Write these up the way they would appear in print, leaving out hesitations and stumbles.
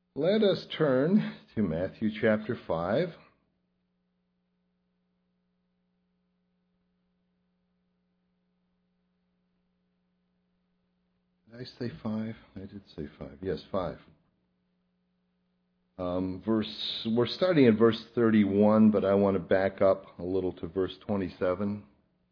Let us turn to Matthew chapter 5. Did I say 5? I did say 5. Yes, 5. We're starting at verse 31, but I want to back up a little to verse 27.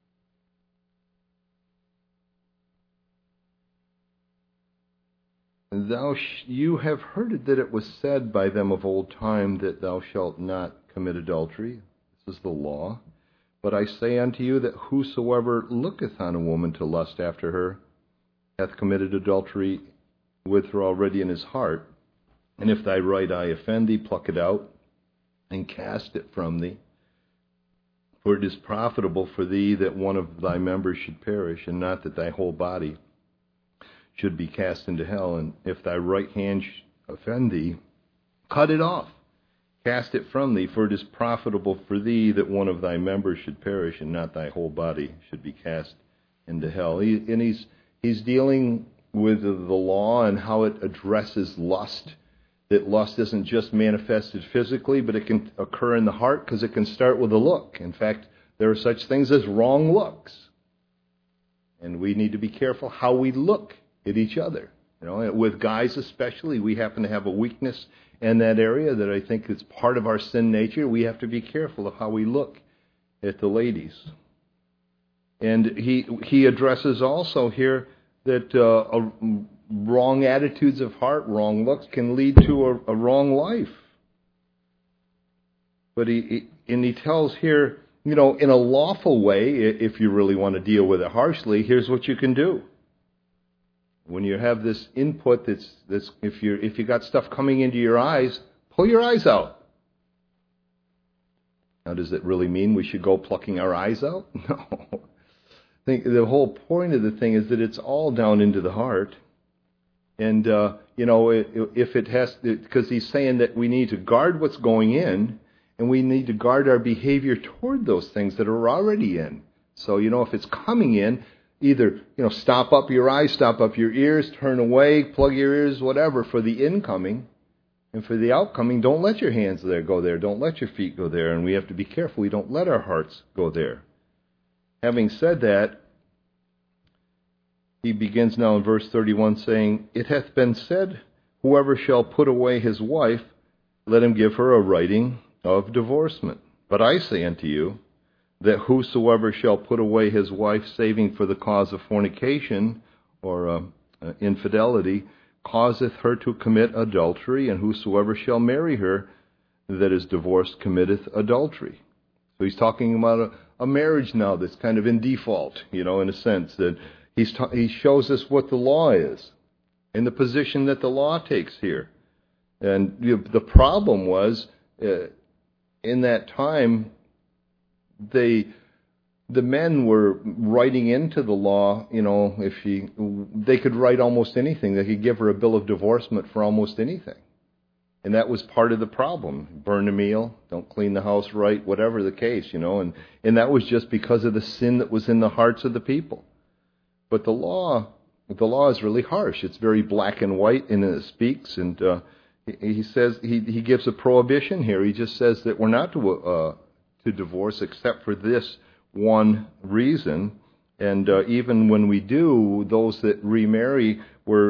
You have heard it that it was said by them of old time that thou shalt not commit adultery. This is the law. But I say unto you that whosoever looketh on a woman to lust after her hath committed adultery with her already in his heart. And if thy right eye offend thee, pluck it out and cast it from thee. For it is profitable for thee that one of thy members should perish, and not that thy whole body should be cast into hell. And if thy right hand offend thee, cut it off, cast it from thee. For it is profitable for thee that one of thy members should perish, and not thy whole body should be cast into hell. He's dealing with the law and how it addresses lust. That lust isn't just manifested physically, but it can occur in the heart because it can start with a look. In fact, there are such things as wrong looks. And we need to be careful how we look at each other. With guys especially, we happen to have a weakness in that area that I think is part of our sin nature. We have to be careful of how we look at the ladies. And he addresses also here that wrong attitudes of heart, wrong looks, can lead to a wrong life. But he tells here, in a lawful way, if you really want to deal with it harshly, here's what you can do. When you have this input, that's if you got stuff coming into your eyes, pull your eyes out. Now, does it really mean we should go plucking our eyes out? No. I think the whole point of the thing is that it's all down into the heart. And, if it has, because he's saying that we need to guard what's going in, and we need to guard our behavior toward those things that are already in. So, if it's coming in, either, stop up your eyes, stop up your ears, turn away, plug your ears, whatever, for the incoming. And for the outcoming, don't let your hands go there. Don't let your feet go there. And we have to be careful. We don't let our hearts go there. Having said that, he begins now in verse 31 saying, It hath been said, whoever shall put away his wife, let him give her a writing of divorcement. But I say unto you, that whosoever shall put away his wife, saving for the cause of fornication or infidelity, causeth her to commit adultery, and whosoever shall marry her that is divorced committeth adultery. So he's talking about a marriage now that's kind of in default, in a sense, that he shows us what the law is and the position that the law takes here. And the problem was, in that time, the men were writing into the law, they could write almost anything. They could give her a bill of divorcement for almost anything. And that was part of the problem. Burn the meal, don't clean the house right, whatever the case, and that was just because of the sin that was in the hearts of the people. But the law is really harsh. It's very black and white, and it speaks, and he says, he gives a prohibition here. He just says that we're not to divorce except for this one reason, and even when we do, those that remarry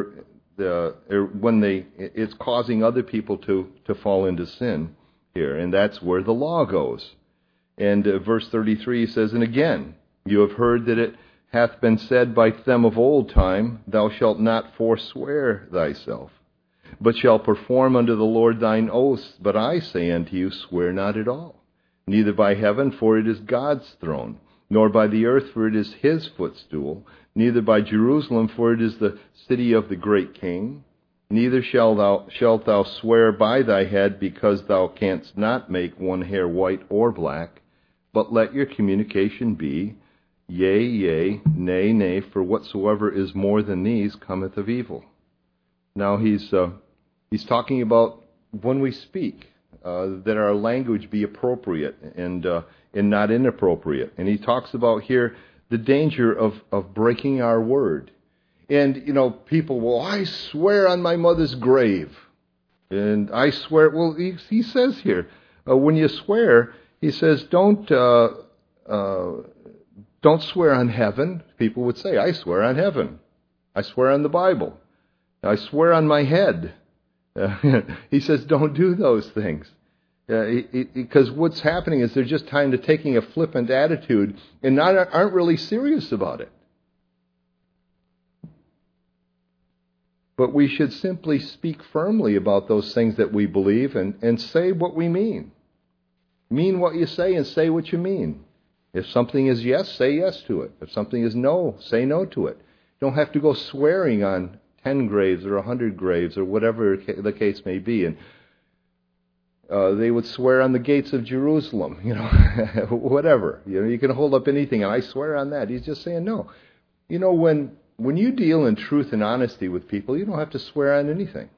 it's causing other people to fall into sin here, and that's where the law goes. And verse 33 says, And again, you have heard that it hath been said by them of old time, Thou shalt not forswear thyself, but shalt perform unto the Lord thine oaths. But I say unto you, swear not at all. Neither by heaven, for it is God's throne, nor by the earth, for it is his footstool, neither by Jerusalem, for it is the city of the great King. Neither shalt thou swear by thy head, because thou canst not make one hair white or black, but let your communication be, Yea, yea, nay, nay, for whatsoever is more than these cometh of evil. Now he's talking about when we speak, that our language be appropriate and not inappropriate. And he talks about here the danger of breaking our word. And, people, I swear on my mother's grave. And I swear, well, he says here, when you swear, he says, don't swear on heaven. People would say, I swear on heaven. I swear on the Bible. I swear on my head. He says, don't do those things. Because what's happening is they're just kind of taking a flippant attitude and aren't really serious about it. But we should simply speak firmly about those things that we believe and say what we mean. Mean what you say and say what you mean. If something is yes, say yes to it. If something is no, say no to it. You don't have to go swearing on 10 graves or 100 graves or whatever the case may be. And they would swear on the gates of Jerusalem, whatever. You can hold up anything, and I swear on that. He's just saying no. When you deal in truth and honesty with people, you don't have to swear on anything.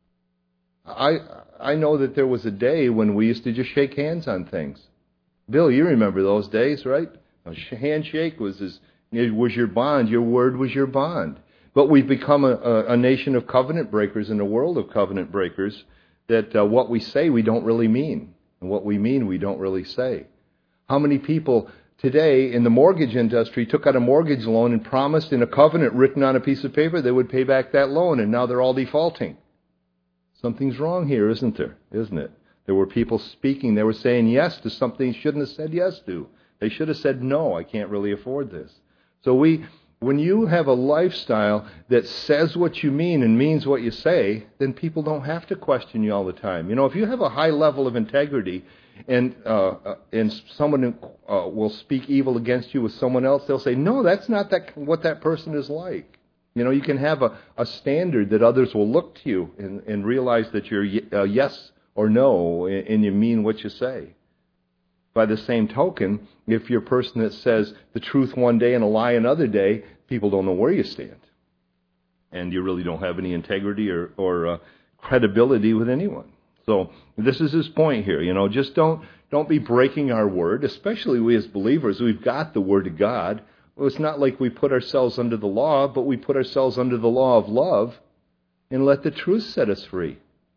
I know that there was a day when we used to just shake hands on things. Bill, you remember those days, right? A handshake was your bond. Your word was your bond. But we've become a nation of covenant breakers in a world of covenant breakers that what we say we don't really mean. And what we mean we don't really say. How many people today in the mortgage industry took out a mortgage loan and promised in a covenant written on a piece of paper they would pay back that loan, and now they're all defaulting? Something's wrong here, isn't there? Isn't it? There were people speaking. They were saying yes to something they shouldn't have said yes to. They should have said, no, I can't really afford this. So when you have a lifestyle that says what you mean and means what you say, then people don't have to question you all the time. If you have a high level of integrity and someone will speak evil against you with someone else, they'll say, no, that's not what that person is like. You can have a standard that others will look to you and realize that you're yes or no, and you mean what you say. By the same token, if you're a person that says the truth one day and a lie another day, people don't know where you stand. And you really don't have any integrity or credibility with anyone. So this is his point here. Just don't be breaking our word, especially we as believers. We've got the Word of God. Well, it's not like we put ourselves under the law, but we put ourselves under the law of love and let the truth set us free.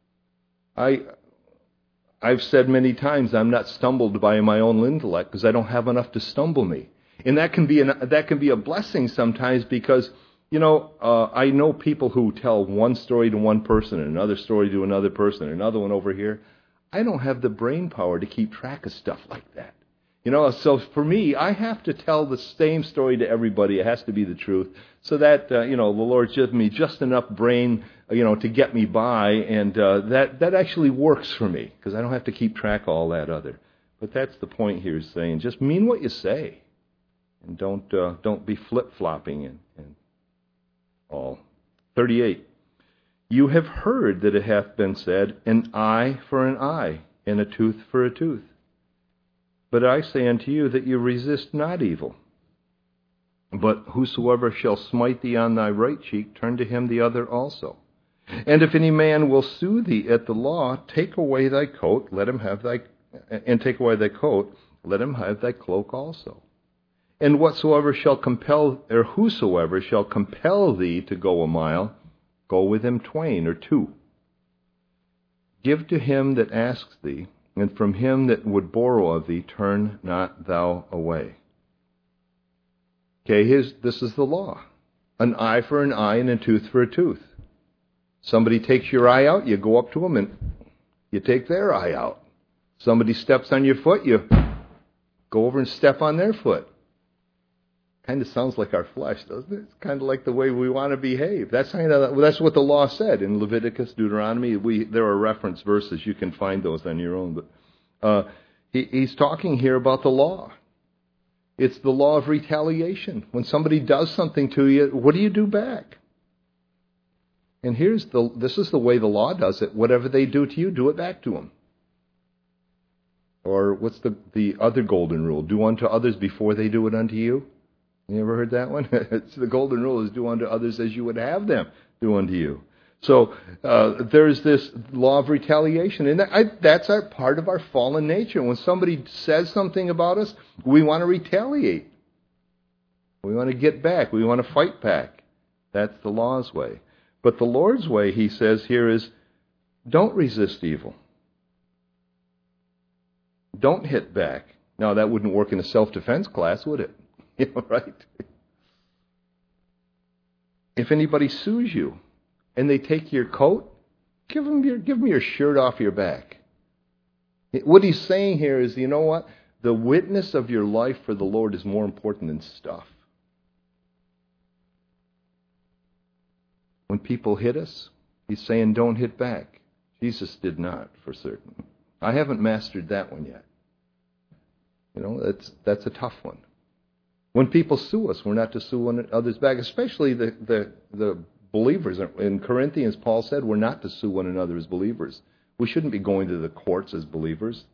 I've said many times I'm not stumbled by my own intellect because I don't have enough to stumble me. And that can be a blessing sometimes because, I know people who tell one story to one person, another story to another person, another one over here. I don't have the brain power to keep track of stuff like that. So for me, I have to tell the same story to everybody. It has to be the truth so that, the Lord gives me just enough brain, to get me by. And that actually works for me because I don't have to keep track of all that other. But that's the point here, is saying just mean what you say. And don't be flip-flopping and all. 38. You have heard that it hath been said, an eye for an eye, and a tooth for a tooth. But I say unto you that you resist not evil. But whosoever shall smite thee on thy right cheek, turn to him the other also. And if any man will sue thee at the law, take away thy coat, let him have thy cloak also. And whosoever shall compel thee to go a mile, go with him twain or two. Give to him that asks thee, and from him that would borrow of thee, turn not thou away. Okay, this is the law. An eye for an eye and a tooth for a tooth. Somebody takes your eye out, you go up to them and you take their eye out. Somebody steps on your foot, you go over and step on their foot. Kind of sounds like our flesh, doesn't it? It's kind of like the way we want to behave. That's what the law said in Leviticus, Deuteronomy. There are reference verses. You can find those on your own. But he's talking here about the law. It's the law of retaliation. When somebody does something to you, what do you do back? And this is the way the law does it. Whatever they do to you, do it back to them. Or what's the other golden rule? Do unto others before they do it unto you. You ever heard that one? It's the golden rule is do unto others as you would have them do unto you. So there's this law of retaliation, and that's part of our fallen nature. When somebody says something about us, we want to retaliate. We want to get back. We want to fight back. That's the law's way. But the Lord's way, he says here, is Don't resist evil. Don't hit back. Now, that wouldn't work in a self-defense class, would it? Right? If anybody sues you and they take your coat, give them your shirt off your back. What he's saying here is, you know what? The witness of your life for the Lord is more important than stuff. When people hit us, he's saying don't hit back. Jesus did not, for certain. I haven't mastered that one yet. That's a tough one. When people sue us, we're not to sue one another's back, especially the believers. In Corinthians, Paul said we're not to sue one another as believers. We shouldn't be going to the courts as believers.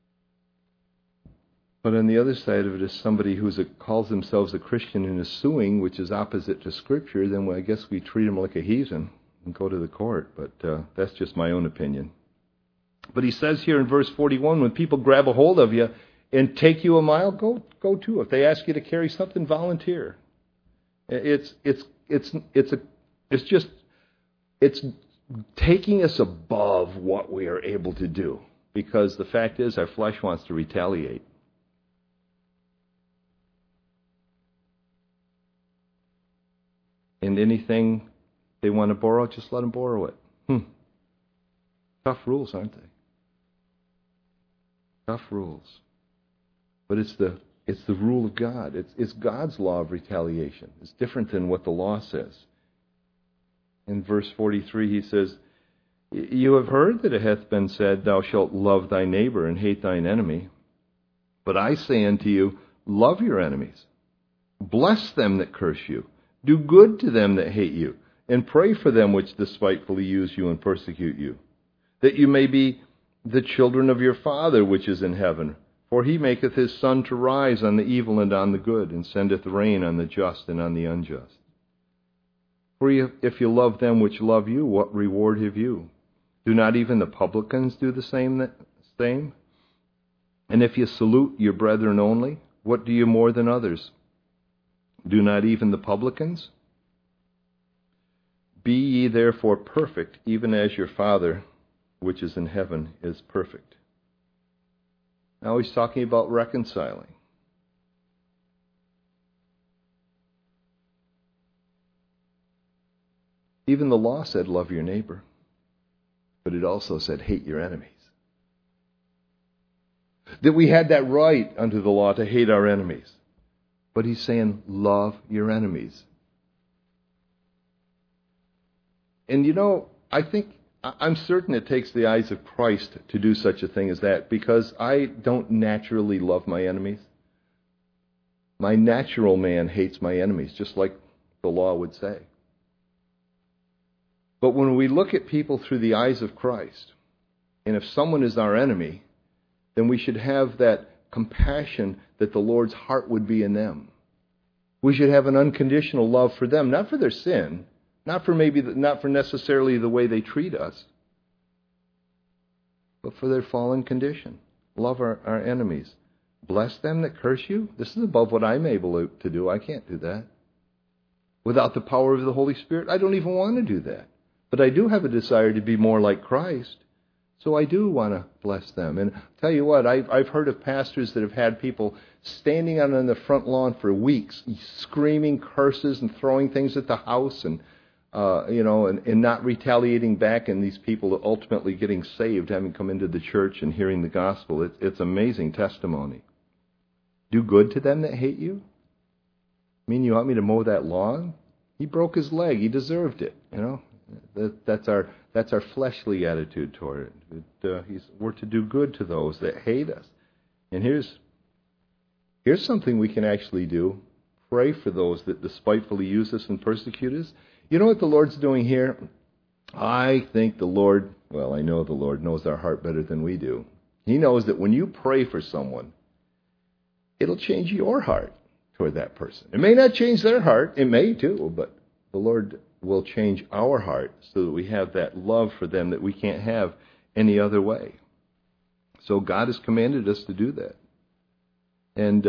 But on the other side of it is somebody who calls themselves a Christian and is suing, which is opposite to Scripture, then I guess we treat them like a heathen and go to the court. But that's just my own opinion. But he says here in verse 41, when people grab a hold of you and take you a mile, go too. If they ask you to carry something, volunteer. It's taking us above what we are able to do, because the fact is our flesh wants to retaliate. And anything they want to borrow, just let them borrow it. Tough rules, aren't they? Tough rules. But it's the rule of God. It's God's law of retaliation. It's different than what the law says. In verse 43 he says, "You have heard that it hath been said, Thou shalt love thy neighbor and hate thine enemy. But I say unto you, love your enemies. Bless them that curse you. Do good to them that hate you, and pray for them which despitefully use you and persecute you, that you may be the children of your Father which is in heaven. For he maketh his sun to rise on the evil and on the good, and sendeth rain on the just and on the unjust. For if you love them which love you, what reward have you? Do not even the publicans do the same? And if you salute your brethren only, what do you more than others? Do not even the publicans? Be ye therefore perfect, even as your Father which is in heaven is perfect." Now he's talking about reconciling. Even the law said, love your neighbor. But it also said, hate your enemies. That we had that right under the law to hate our enemies. But he's saying, love your enemies. And I'm certain it takes the eyes of Christ to do such a thing as that, because I don't naturally love my enemies. My natural man hates my enemies, just like the law would say. But when we look at people through the eyes of Christ, and if someone is our enemy, then we should have that compassion that the Lord's heart would be in them. We should have an unconditional love for them, not for their sin, not for necessarily the way they treat us, but for their fallen condition. Love our enemies. Bless them that curse you. This is above what I'm able to do. I can't do that. Without the power of the Holy Spirit, I don't even want to do that. But I do have a desire to be more like Christ, so I do want to bless them. And I'll tell you what, I've heard of pastors that have had people standing out on the front lawn for weeks, screaming curses and throwing things at the house, and not retaliating back, and these people ultimately getting saved, having come into the church and hearing the gospel. It's amazing testimony. Do good to them that hate you? You want me to mow that lawn? He broke his leg. He deserved it. That's our fleshly attitude toward it. We're to do good to those that hate us. And here's something we can actually do. Pray for those that despitefully use us and persecute us. You know what the Lord's doing here? I think I know the Lord knows our heart better than we do. He knows that when you pray for someone, it'll change your heart toward that person. It may not change their heart. It may too, but the Lord will change our heart so that we have that love for them that we can't have any other way. So God has commanded us to do that. And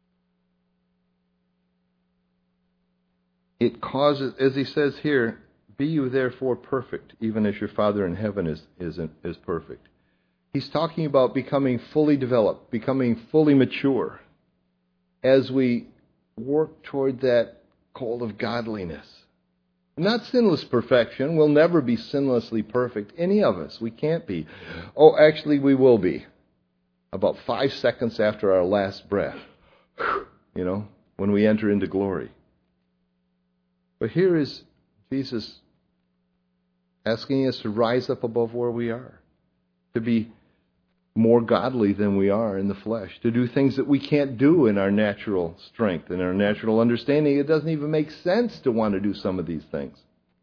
it causes, as he says here, Be you therefore perfect, even as your Father in heaven is perfect. He's talking about becoming fully developed, becoming fully mature as we work toward that goal of godliness. Not sinless perfection. We'll never be sinlessly perfect. Any of us. We can't be. Oh, actually, we will be. About 5 seconds after our last breath. When we enter into glory. But here is Jesus asking us to rise up above where we are. To be more godly than we are in the flesh. To do things that we can't do in our natural strength, in our natural understanding. It doesn't even make sense to want to do some of these things.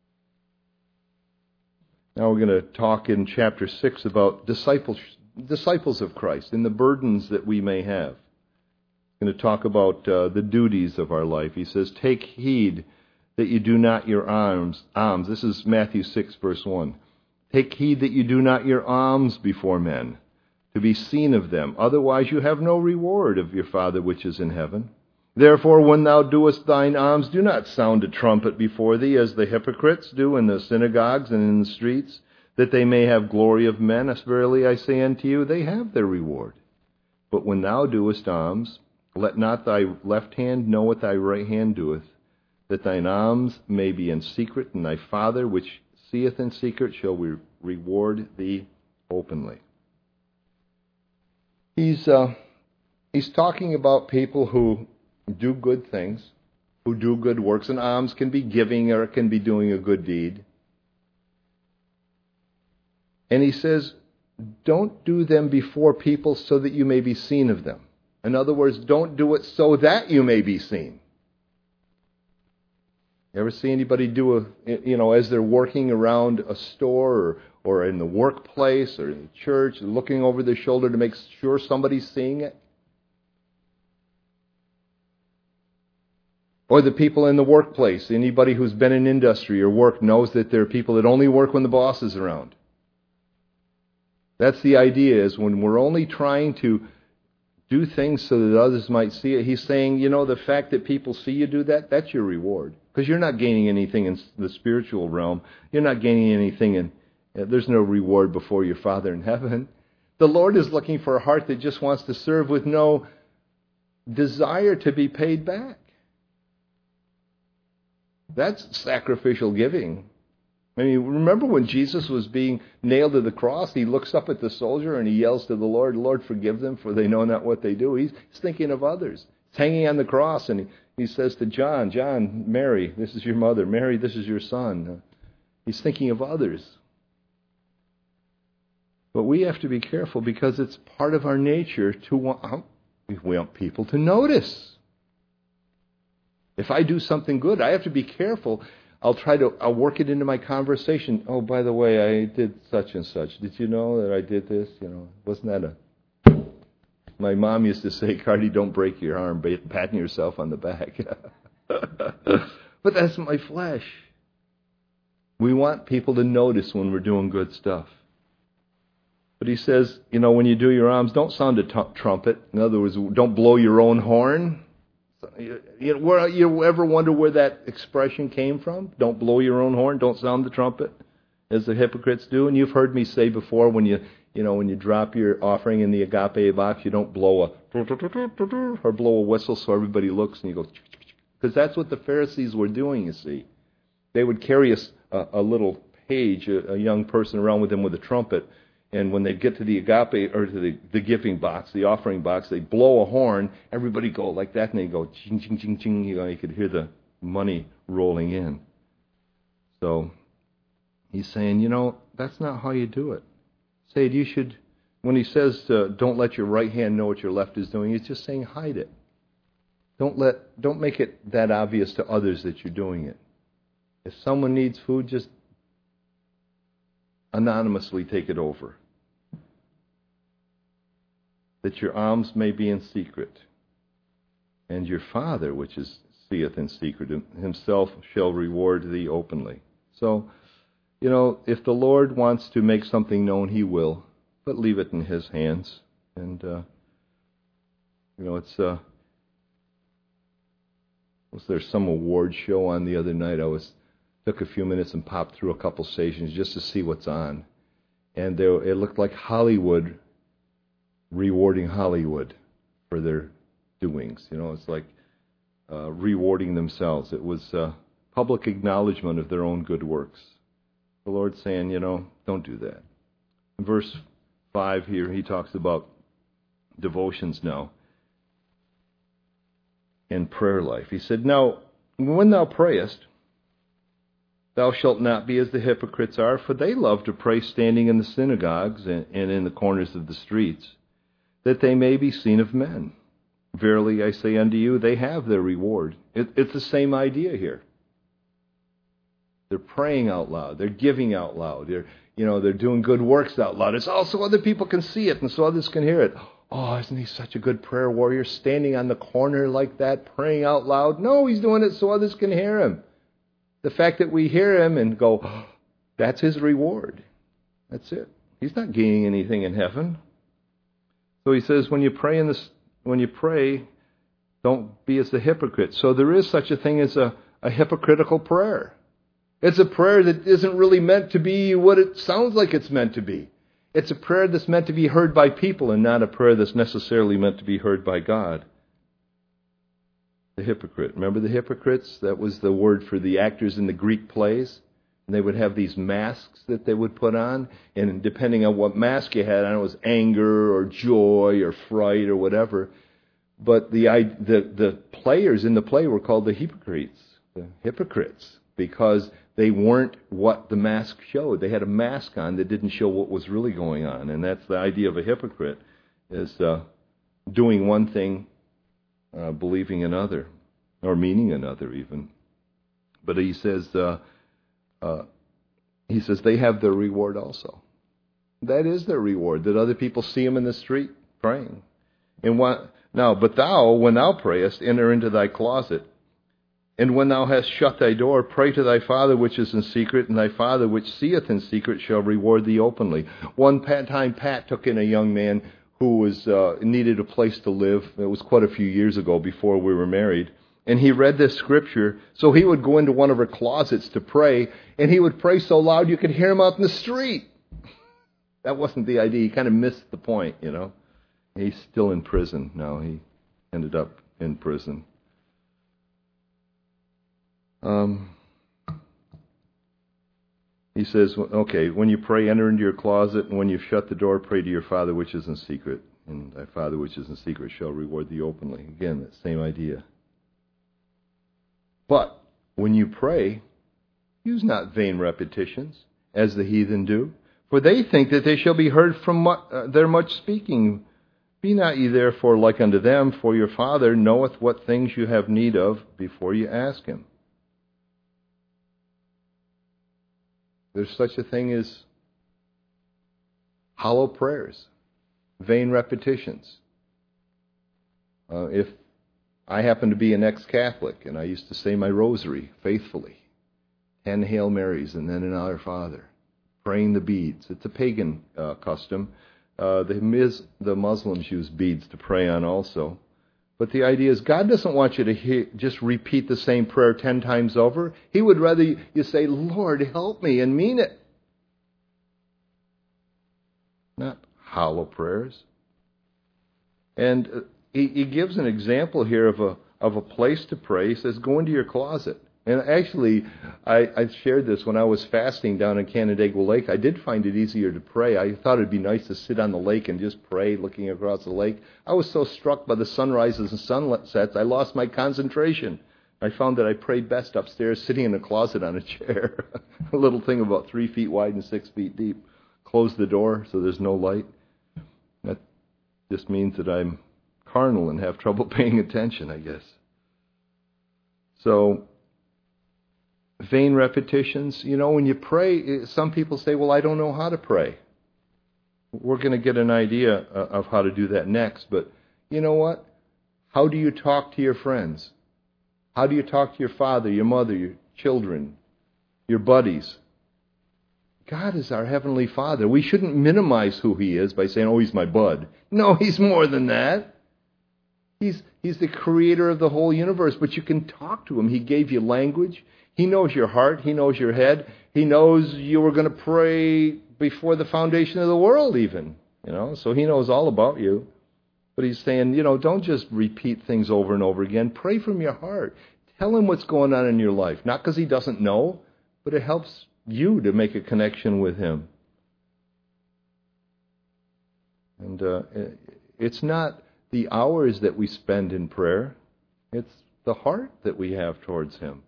Now we're going to talk in chapter 6 about disciples of Christ and the burdens that we may have. We're going to talk about the duties of our life. He says, take heed that you do not your alms. This is Matthew 6, verse 1. Take heed that you do not your alms before men, to be seen of them. Otherwise you have no reward of your Father which is in heaven. Therefore, when thou doest thine alms, do not sound a trumpet before thee, as the hypocrites do in the synagogues and in the streets, that they may have glory of men. As verily I say unto you, they have their reward. But when thou doest alms, let not thy left hand know what thy right hand doeth, that thine alms may be in secret, and thy Father which seeth in secret shall reward thee openly. He's talking about people who do good things, who do good works, and alms can be giving or it can be doing a good deed. And he says, don't do them before people so that you may be seen of them. In other words, don't do it so that you may be seen. You ever see anybody do as they're working around a store or in the workplace or in the church, looking over their shoulder to make sure somebody's seeing it? Or the people in the workplace, anybody who's been in industry or work knows that there are people that only work when the boss is around. That's the idea, is when we're only trying to do things so that others might see it. He's saying, the fact that people see you do that, that's your reward. Because you're not gaining anything in the spiritual realm. You're not gaining anything there's no reward before your Father in heaven. The Lord is looking for a heart that just wants to serve with no desire to be paid back. That's sacrificial giving. I mean, remember when Jesus was being nailed to the cross, he looks up at the soldier and he yells to the Lord, Lord, forgive them, for they know not what they do. He's thinking of others. He's hanging on the cross, and he says to John, Mary, this is your mother. Mary, this is your son. He's thinking of others. But we have to be careful because it's part of our nature we want people to notice. If I do something good, I have to be careful. I'll work it into my conversation. Oh, by the way, I did such and such. Did you know that I did this? Wasn't that my mom used to say, Cardi, don't break your arm patting yourself on the back. But that's my flesh. We want people to notice when we're doing good stuff. But he says, when you do your alms, don't sound a trumpet. In other words, don't blow your own horn. You ever wonder where that expression came from? Don't blow your own horn, don't sound the trumpet, as the hypocrites do. And you've heard me say before, when you drop your offering in the agape box, you don't blow or blow a whistle so everybody looks and you go, because that's what the Pharisees were doing, you see. They would carry a little page, a young person around with them with a trumpet, and when they get to the agape, or to the giving box, the offering box, they blow a horn, everybody go like that, and they go ching, ching, ching, ching. You could hear the money rolling in. So he's saying, that's not how you do it. Say, when he says don't let your right hand know what your left is doing, he's just saying hide it. Don't make it that obvious to others that you're doing it. If someone needs food, just anonymously take it over. That your alms may be in secret, and your Father which seeth in secret himself shall reward thee openly. So, if the Lord wants to make something known, he will, but leave it in his hands. And was there some award show on the other night? I was took a few minutes and popped through a couple stations just to see what's on. And it looked like Hollywood rewarding Hollywood for their doings. It's like rewarding themselves. It was public acknowledgement of their own good works. The Lord's saying, don't do that. In verse 5 here, he talks about devotions now and prayer life. He said, "Now, when thou prayest, thou shalt not be as the hypocrites are, for they love to pray standing in the synagogues and in the corners of the streets, that they may be seen of men. Verily I say unto you, they have their reward." It's the same idea here. They're praying out loud. They're giving out loud. They're doing good works out loud. It's also other people can see it and so others can hear it. Oh, isn't he such a good prayer warrior, standing on the corner like that, praying out loud? No, he's doing it so others can hear him. The fact that we hear him and go, oh, that's his reward. That's it. He's not gaining anything in heaven. So he says, when you pray, don't be as the hypocrite. So there is such a thing as a hypocritical prayer. It's a prayer that isn't really meant to be what it sounds like it's meant to be. It's a prayer that's meant to be heard by people and not a prayer that's necessarily meant to be heard by God. The hypocrite. Remember the hypocrites? That was the word for the actors in the Greek plays. And they would have these masks that they would put on. And depending on what mask you had on, it was anger or joy or fright or whatever. But the players in the play were called the hypocrites, because they weren't what the mask showed. They had a mask on that didn't show what was really going on. And that's the idea of a hypocrite, is doing one thing, believing another, or meaning another even. But he says they have their reward also. That is their reward, that other people see them in the street praying. But thou, when thou prayest, enter into thy closet, and when thou hast shut thy door, pray to thy Father which is in secret, and thy Father which seeth in secret shall reward thee openly. One time Pat took in a young man who needed a place to live. It was quite a few years ago, before we were married. And he read this scripture, so he would go into one of her closets to pray, and he would pray so loud you could hear him out in the street. That wasn't the idea. He kind of missed the point, He's still in prison now. He ended up in prison. He says, okay, when you pray, enter into your closet, and when you shut the door, pray to your Father which is in secret, and thy Father which is in secret shall reward thee openly. Again, that same idea. But when you pray, use not vain repetitions, as the heathen do, for they think that they shall be heard from their much speaking. Be not ye therefore like unto them, for your Father knoweth what things you have need of before you ask him. There's such a thing as hollow prayers, vain repetitions. If I happen to be an ex-Catholic, and I used to say my rosary faithfully, 10 Hail Marys and then an Our Father, praying the beads. It's a pagan custom. The Muslims use beads to pray on also. But the idea is God doesn't want you to just repeat the same prayer 10 times over. He would rather you say, Lord, help me, and mean it. Not hollow prayers. And he gives an example here of a place to pray. He says, go into your closet. And actually, I shared this when I was fasting down in Canandaigua Lake. I did find it easier to pray. I thought it'd be nice to sit on the lake and just pray looking across the lake. I was so struck by the sunrises and sunsets, I lost my concentration. I found that I prayed best upstairs sitting in a closet on a chair. A little thing about 3 feet wide and 6 feet deep. Close the door so there's no light. That just means that I'm carnal and have trouble paying attention, I guess. So, vain repetitions. When you pray, some people say, well, I don't know how to pray. We're going to get an idea of how to do that next. But you know what? How do you talk to your friends? How do you talk to your father, your mother, your children, your buddies? God is our Heavenly Father. We shouldn't minimize who He is by saying, oh, He's my bud. No, He's more than that. He's the creator of the whole universe, but you can talk to Him. He gave you language. He knows your heart. He knows your head. He knows you were going to pray before the foundation of the world even. So He knows all about you. But He's saying, don't just repeat things over and over again. Pray from your heart. Tell Him what's going on in your life. Not because He doesn't know, but it helps you to make a connection with Him. And it's not the hours that we spend in prayer. It's the heart that we have towards Him.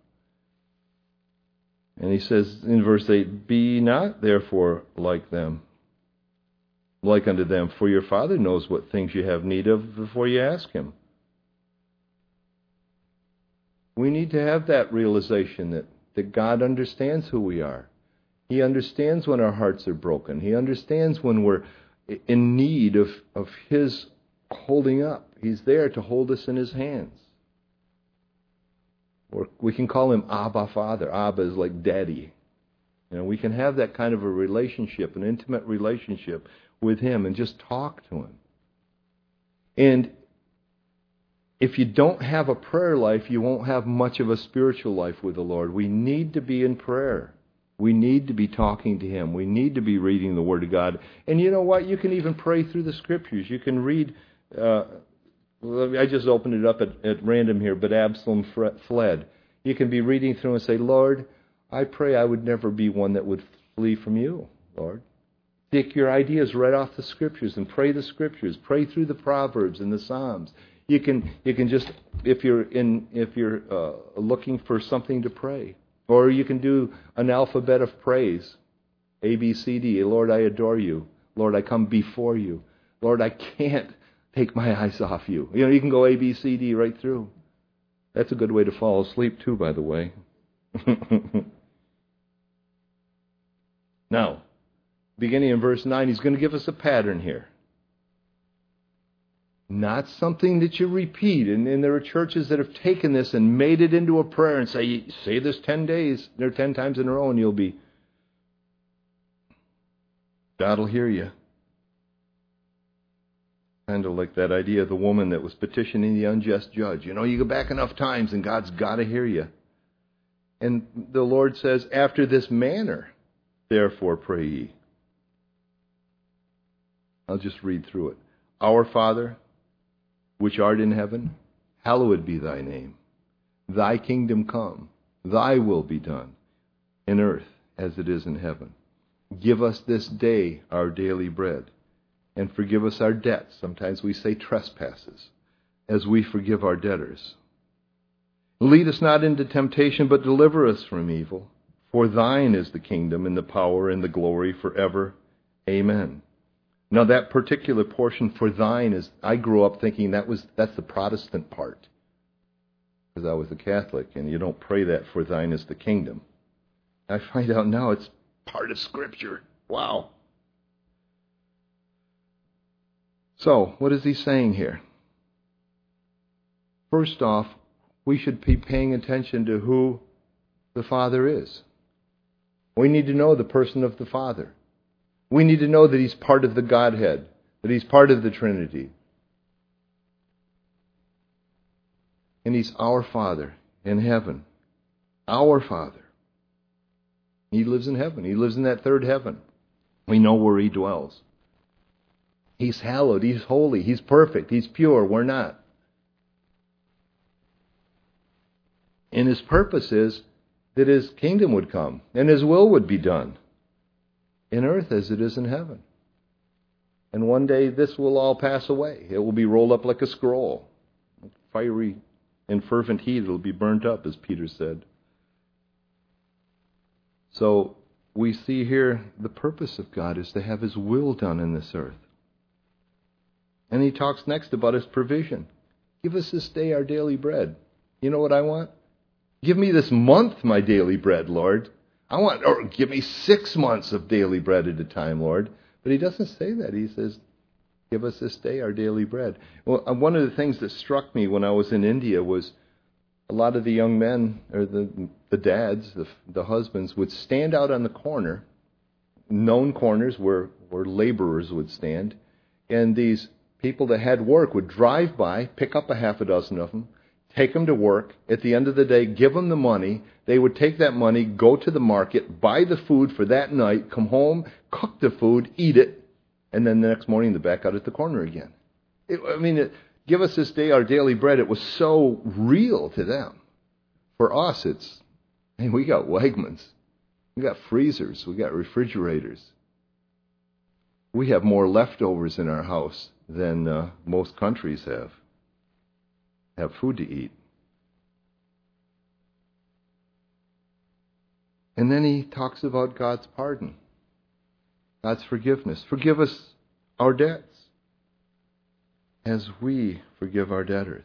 And He says in verse 8, be not therefore like them, like unto them, for your Father knows what things you have need of before you ask Him. We need to have that realization that God understands who we are. He understands when our hearts are broken. He understands when we're in need of His holding up. He's there to hold us in His hands. Or we can call Him Abba Father. Abba is like daddy. We can have that kind of a relationship, an intimate relationship with Him and just talk to Him. And if you don't have a prayer life, you won't have much of a spiritual life with the Lord. We need to be in prayer. We need to be talking to Him. We need to be reading the Word of God. And you know what? You can even pray through the Scriptures. You can read... I just opened it up at random here, but Absalom fled. You can be reading through and say, Lord, I pray I would never be one that would flee from you, Lord. Take your ideas right off the Scriptures and pray the Scriptures. Pray through the Proverbs and the Psalms. You can just, if you're looking for something to pray, or you can do an alphabet of praise, A, B, C, D. Lord, I adore you. Lord, I come before you. Lord, I can't take my eyes off you. You can go A, B, C, D right through. That's a good way to fall asleep too, by the way. Now, beginning in verse 9, he's going to give us a pattern here. Not something that you repeat. And there are churches that have taken this and made it into a prayer and say this 10 days, or 10 times in a row, and God will hear you. Kind of like that idea of the woman that was petitioning the unjust judge. You go back enough times and God's got to hear you. And the Lord says, after this manner, therefore pray ye. I'll just read through it. Our Father, which art in heaven, hallowed be thy name. Thy kingdom come, thy will be done, in earth as it is in heaven. Give us this day our daily bread. And forgive us our debts. Sometimes we say trespasses, as we forgive our debtors. Lead us not into temptation, but deliver us from evil. For thine is the kingdom and the power and the glory forever. Amen. Now that particular portion, for thine, is, I grew up thinking that's the Protestant part. Because I was a Catholic, and you don't pray that, for thine is the kingdom. I find out now it's part of Scripture. Wow. So, what is he saying here? First off, we should be paying attention to who the Father is. We need to know the person of the Father. We need to know that He's part of the Godhead, that He's part of the Trinity. And He's our Father in heaven. Our Father. He lives in heaven. He lives in that third heaven. We know where He dwells. He's hallowed. He's holy. He's perfect. He's pure. We're not. And His purpose is that His kingdom would come and His will would be done in earth as it is in heaven. And one day this will all pass away. It will be rolled up like a scroll. Fiery and fervent heat, it will be burnt up, as Peter said. So we see here the purpose of God is to have His will done in this earth. And He talks next about His provision. Give us this day our daily bread. You know what I want? Give me this month my daily bread, Lord. Or give me 6 months of daily bread at a time, Lord. But He doesn't say that. He says, give us this day our daily bread. Well, one of the things that struck me when I was in India was a lot of the young men, or the dads, the husbands, would stand out on the corner, known corners where laborers would stand, and these people that had work would drive by, pick up a half a dozen of them, take them to work. At the end of the day, give them the money. They would take that money, go to the market, buy the food for that night, come home, cook the food, eat it, and then the next morning they're back out at the corner again. Give us this day our daily bread. It was so real to them. For us, we got Wegmans. We got freezers. We got refrigerators. We have more leftovers in our house than most countries have food to eat. And then he talks about God's pardon, God's forgiveness. Forgive us our debts as we forgive our debtors.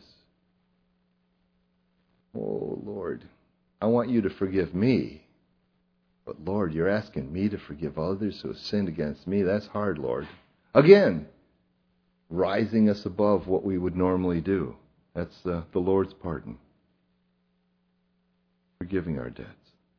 Oh, Lord, I want you to forgive me. But, Lord, you're asking me to forgive others who have sinned against me. That's hard, Lord. Again, rising us above what we would normally do. That's the Lord's pardon. Forgiving our debts.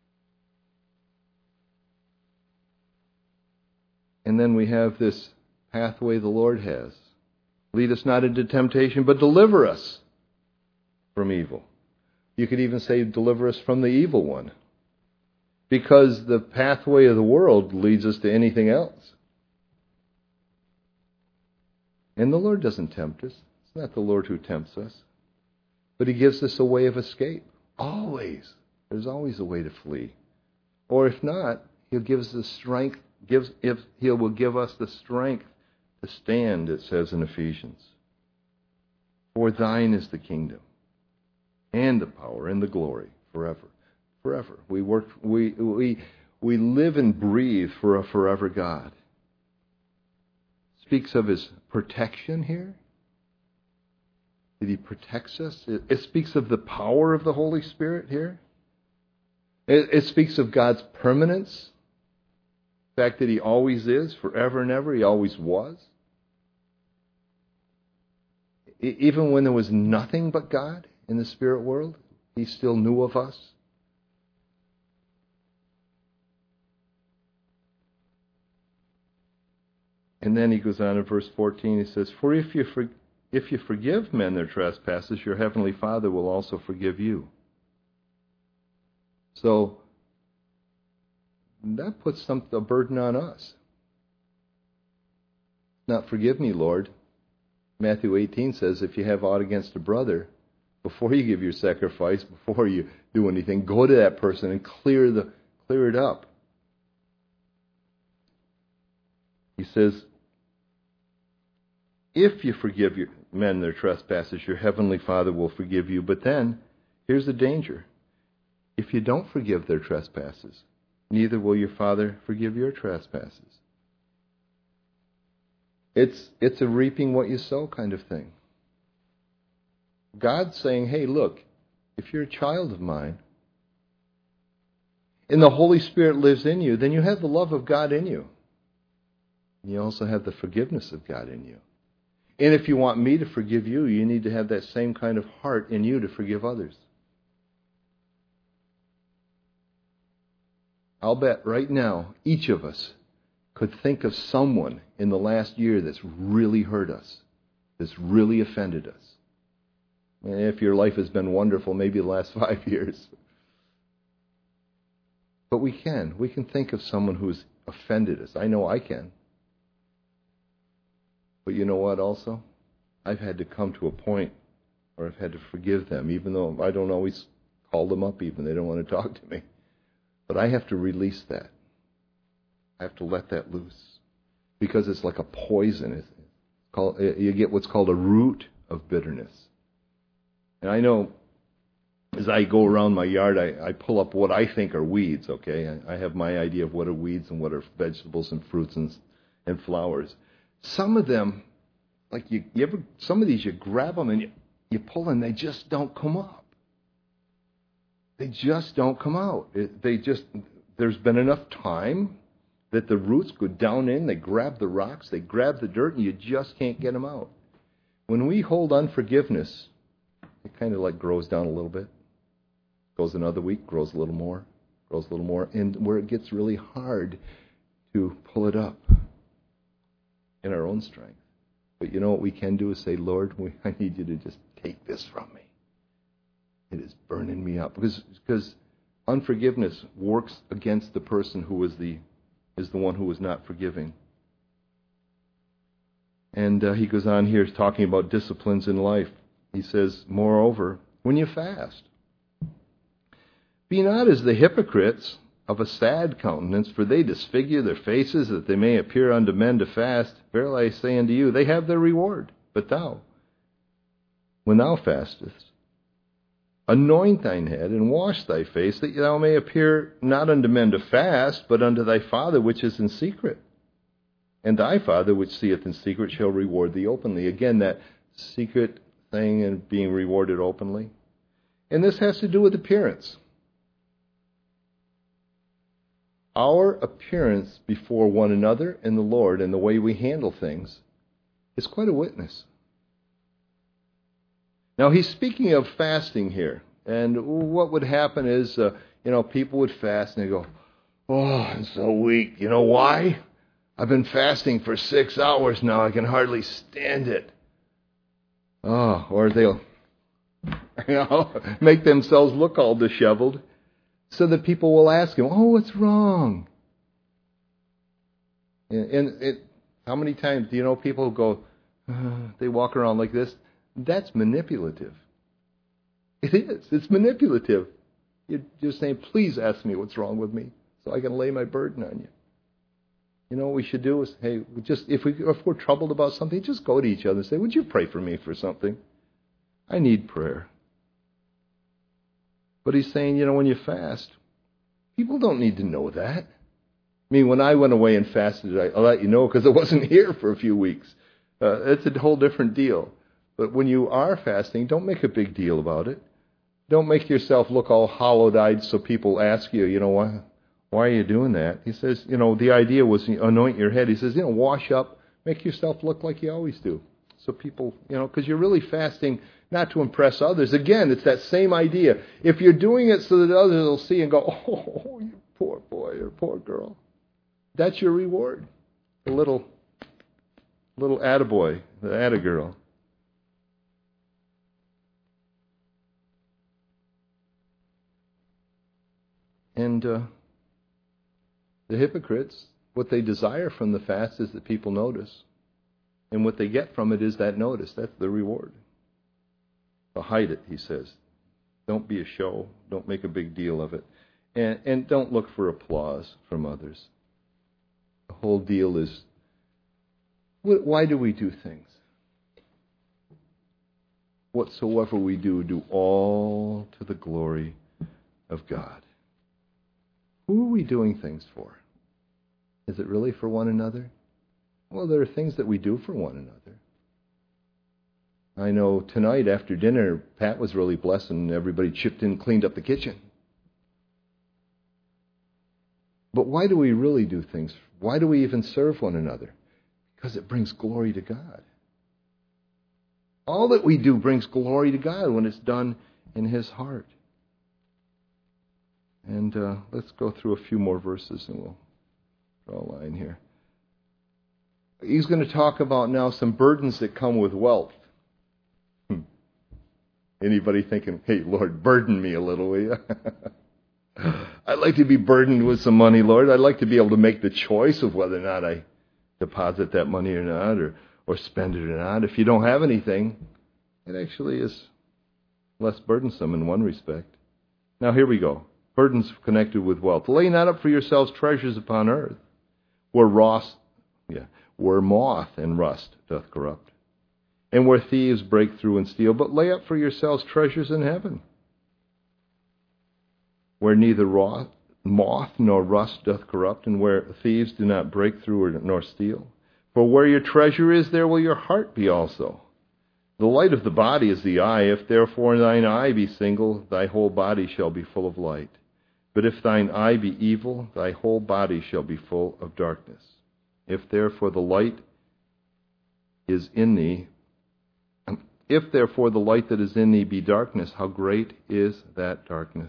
And then we have this pathway the Lord has. Lead us not into temptation, but deliver us from evil. You could even say deliver us from the evil one. Because the pathway of the world leads us to anything else. And the Lord doesn't tempt us. It's not the Lord who tempts us. But he gives us a way of escape. Always. There's always a way to flee. Or if not, he'll give us the strength. He will give us the strength to stand, it says in Ephesians. For thine is the kingdom, and the power, and the glory, forever. Forever. We live and breathe for a forever God. Speaks of his protection here. That he protects us. It speaks of the power of the Holy Spirit here. It speaks of God's permanence. The fact that he always is, forever and ever. He always was. Even when there was nothing but God in the spirit world, he still knew of us. And then he goes on in verse 14, he says, For if you forgive men their trespasses, your heavenly Father will also forgive you. So, that puts a burden on us. Not forgive me, Lord. Matthew 18 says, if you have aught against a brother, before you give your sacrifice, before you do anything, go to that person and clear it up. He says, if you forgive your men their trespasses, your heavenly Father will forgive you. But then, here's the danger. If you don't forgive their trespasses, neither will your Father forgive your trespasses. It's a reaping what you sow kind of thing. God's saying, hey, look, if you're a child of mine, and the Holy Spirit lives in you, then you have the love of God in you. And you also have the forgiveness of God in you. And if you want me to forgive you, you need to have that same kind of heart in you to forgive others. I'll bet right now, each of us could think of someone in the last year that's really hurt us, that's really offended us. And if your life has been wonderful, maybe the last 5 years. But we can think of someone who's offended us. I know I can. But you know what also? I've had to come to a point where I've had to forgive them, even though I don't always call them up even. They don't want to talk to me. But I have to release that. I have to let that loose. Because it's like a poison. You get what's called a root of bitterness. And I know as I go around my yard, I pull up what I think are weeds, okay? I have my idea of what are weeds and what are vegetables and fruits and flowers. Some of them, like some of these you grab them and you pull and they just don't come up. They just don't come out. There's been enough time that the roots go down in, they grab the rocks, they grab the dirt, and you just can't get them out. When we hold unforgiveness, it kind of like grows down a little bit. Goes another week, grows a little more, and where it gets really hard to pull it up in our own strength. But you know what we can do is say, Lord, I need you to just take this from me. It is burning me up. Because unforgiveness works against the person who is the one who is not forgiving. And he goes on here talking about disciplines in life. He says, moreover, when you fast, be not as the hypocrites of a sad countenance, for they disfigure their faces, that they may appear unto men to fast. Verily I say unto you, they have their reward. But thou, when thou fastest, anoint thine head, and wash thy face, that thou may appear not unto men to fast, but unto thy Father which is in secret. And thy Father which seeth in secret shall reward thee openly. Again, that secret thing and being rewarded openly. And this has to do with appearance. Our appearance before one another and the Lord and the way we handle things is quite a witness. Now, he's speaking of fasting here. And what would happen is, people would fast and they go, oh, I'm so weak. You know why? I've been fasting for 6 hours now. I can hardly stand it. Oh, or they'll make themselves look all disheveled so that people will ask him, oh, what's wrong? And how many times do you know people who go, they walk around like this? That's manipulative. It is. It's manipulative. You're just saying, please ask me what's wrong with me so I can lay my burden on you. You know what we should do is, hey, if we're troubled about something, just go to each other and say, would you pray for me for something? I need prayer. But he's saying, when you fast, people don't need to know that. I mean, when I went away and fasted, I'll let you know because I wasn't here for a few weeks. It's a whole different deal. But when you are fasting, don't make a big deal about it. Don't make yourself look all hollow-eyed so people ask you, why are you doing that? He says, the idea was anoint your head. He says, wash up, make yourself look like you always do. So people, because you're really fasting not to impress others. Again, it's that same idea. If you're doing it so that others will see and go, oh, you poor boy or poor girl, that's your reward. The little attaboy, the attagirl. And the hypocrites, what they desire from the fast is that people notice. And what they get from it is that notice. That's the reward. But hide it, he says. Don't be a show. Don't make a big deal of it. And don't look for applause from others. The whole deal is, why do we do things? Whatsoever we do all to the glory of God. Who are we doing things for? Is it really for one another? Well, there are things that we do for one another. I know tonight after dinner, Pat was really blessed and everybody chipped in and cleaned up the kitchen. But why do we really do things? Why do we even serve one another? Because it brings glory to God. All that we do brings glory to God when it's done in His heart. And let's go through a few more verses and we'll draw a line here. He's going to talk about now some burdens that come with wealth. Anybody thinking, hey, Lord, burden me a little, will you? I'd like to be burdened with some money, Lord. I'd like to be able to make the choice of whether or not I deposit that money or not, or spend it or not. If you don't have anything, it actually is less burdensome in one respect. Now here we go. Burdens connected with wealth. Lay not up for yourselves treasures upon earth, where moth and rust doth corrupt, and where thieves break through and steal. But lay up for yourselves treasures in heaven, where neither moth nor rust doth corrupt, and where thieves do not break through nor steal. For where your treasure is, there will your heart be also. The light of the body is the eye. If therefore thine eye be single, thy whole body shall be full of light. But if thine eye be evil, thy whole body shall be full of darkness. If therefore the light that is in thee be darkness, how great is that darkness?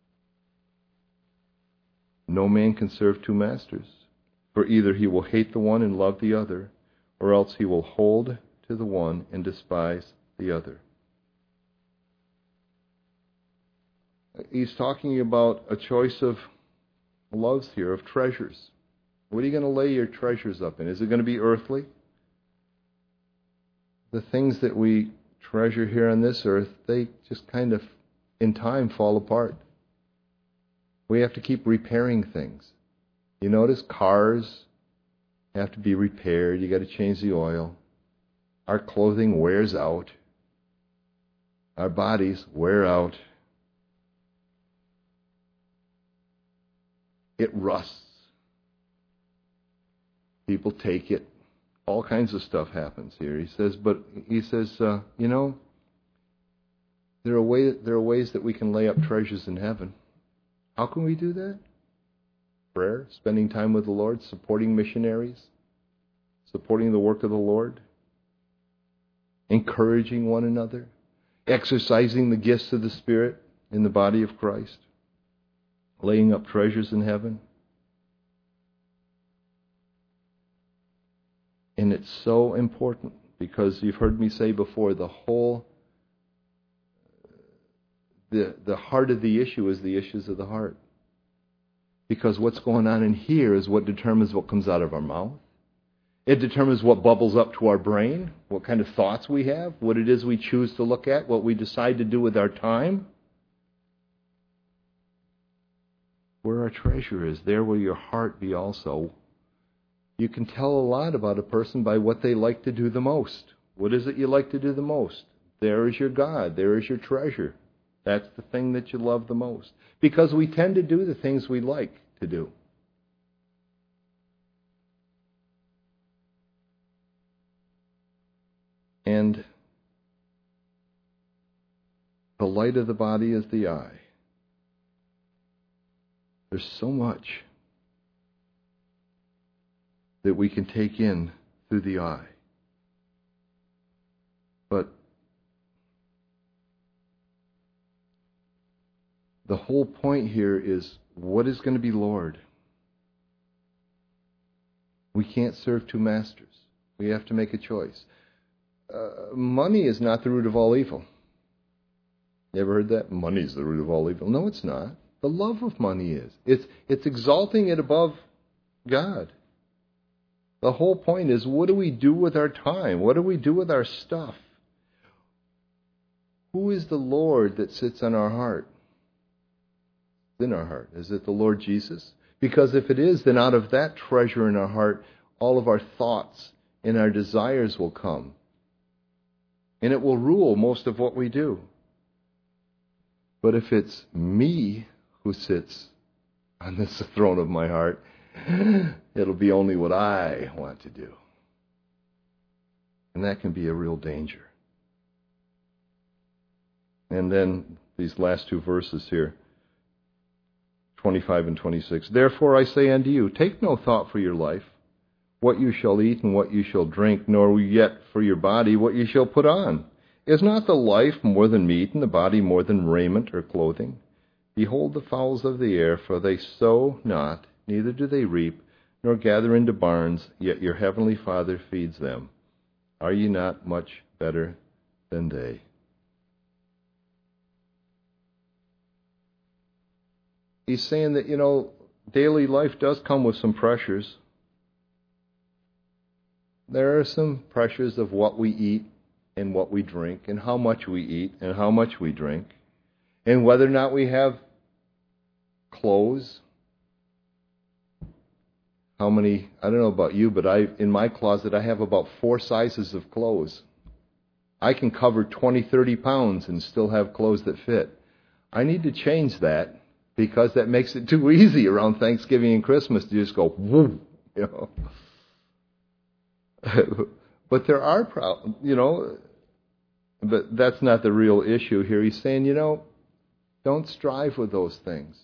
No man can serve two masters, for either he will hate the one and love the other, or else he will hold to the one and despise the other. He's talking about a choice of loves here, of treasures. What are you going to lay your treasures up in? Is it going to be earthly? The things that we treasure here on this earth, they just kind of, in time, fall apart. We have to keep repairing things. You notice cars have to be repaired. You got to change the oil. Our clothing wears out. Our bodies wear out. It rusts. People take it. All kinds of stuff happens here. He says, you know, there are ways that we can lay up treasures in heaven. How can we do that? Prayer, spending time with the Lord, supporting missionaries, supporting the work of the Lord, encouraging one another, exercising the gifts of the Spirit in the body of Christ, laying up treasures in heaven. And it's so important because you've heard me say before, the heart of the issue is the issues of the heart. Because what's going on in here is what determines what comes out of our mouth. It determines what bubbles up to our brain, what kind of thoughts we have, what it is we choose to look at, what we decide to do with our time. Where our treasure is, there will your heart be also. You can tell a lot about a person by what they like to do the most. What is it you like to do the most? There is your God. There is your treasure. That's the thing that you love the most. Because we tend to do the things we like to do. And the light of the body is the eye. There's so much that we can take in through the eye. But the whole point here is, what is going to be Lord? We can't serve two masters. We have to make a choice. Money is not the root of all evil. You ever heard that? Money is the root of all evil. No, it's not. The love of money is. It's exalting it above God. The whole point is, what do we do with our time? What do we do with our stuff? Who is the Lord that sits on our heart? In our heart. Is it the Lord Jesus? Because if it is, then out of that treasure in our heart, all of our thoughts and our desires will come. And it will rule most of what we do. But if it's me who sits on this throne of my heart, it'll be only what I want to do. And that can be a real danger. And then these last two verses here, 25 and 26. Therefore I say unto you, take no thought for your life, what you shall eat and what you shall drink, nor yet for your body what you shall put on. Is not the life more than meat, and the body more than raiment or clothing? Behold the fowls of the air, for they sow not, neither do they reap, nor gather into barns, yet your heavenly Father feeds them. Are ye not much better than they? He's saying that, daily life does come with some pressures. There are some pressures of what we eat and what we drink, and how much we eat and how much we drink, and whether or not we have clothes. How many, I don't know about you, but in my closet I have about 4 sizes of clothes. I can cover 20, 30 pounds and still have clothes that fit. I need to change that because that makes it too easy around Thanksgiving and Christmas to just go, whoop, But there are problems, but that's not the real issue here. He's saying, don't strive with those things.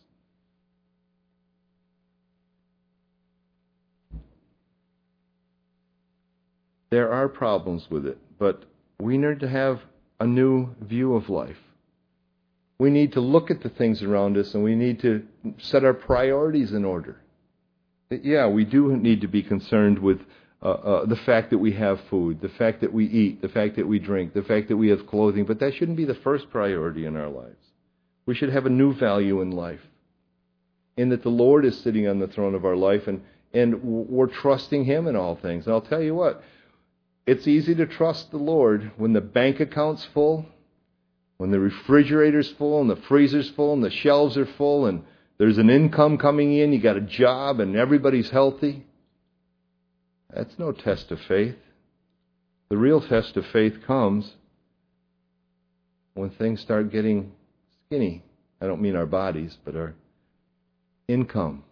There are problems with it, but we need to have a new view of life. We need to look at the things around us, and we need to set our priorities in order. Yeah, we do need to be concerned with the fact that we have food, the fact that we eat, the fact that we drink, the fact that we have clothing, but that shouldn't be the first priority in our lives. We should have a new value in life. In that the Lord is sitting on the throne of our life, and we're trusting Him in all things. And I'll tell you what, it's easy to trust the Lord when the bank account's full, when the refrigerator's full, and the freezer's full, and the shelves are full, and there's an income coming in, you got a job, and everybody's healthy. That's no test of faith. The real test of faith comes when things start getting skinny. I don't mean our bodies, but our income,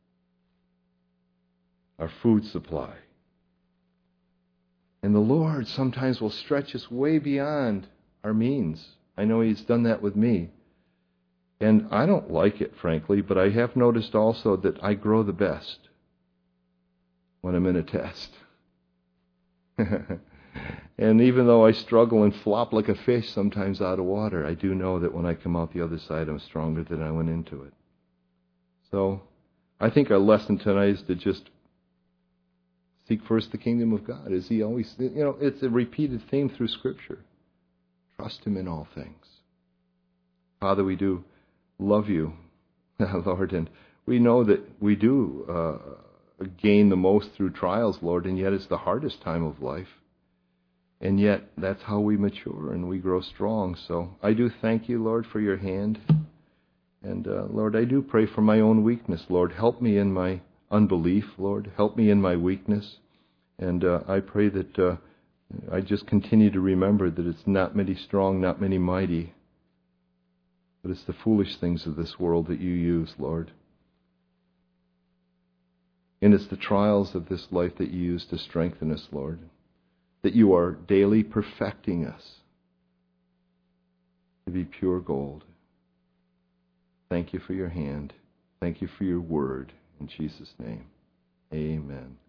our food supply. And the Lord sometimes will stretch us way beyond our means. I know He's done that with me. And I don't like it, frankly, but I have noticed also that I grow the best when I'm in a test. And even though I struggle and flop like a fish sometimes out of water, I do know that when I come out the other side, I'm stronger than I went into it. So I think our lesson tonight is to just seek first the kingdom of God. As He always, it's a repeated theme through Scripture. Trust Him in all things. Father, we do love You, Lord, and we know that we do gain the most through trials, Lord, and yet it's the hardest time of life. And yet that's how we mature and we grow strong. So I do thank You, Lord, for Your hand. And Lord, I do pray for my own weakness. Lord, help me in my unbelief, Lord. Help me in my weakness. And I pray that I just continue to remember that it's not many strong, not many mighty, but it's the foolish things of this world that You use, Lord. And it's the trials of this life that You use to strengthen us, Lord. That You are daily perfecting us to be pure gold. Thank You for Your hand. Thank You for Your word. In Jesus' name, amen.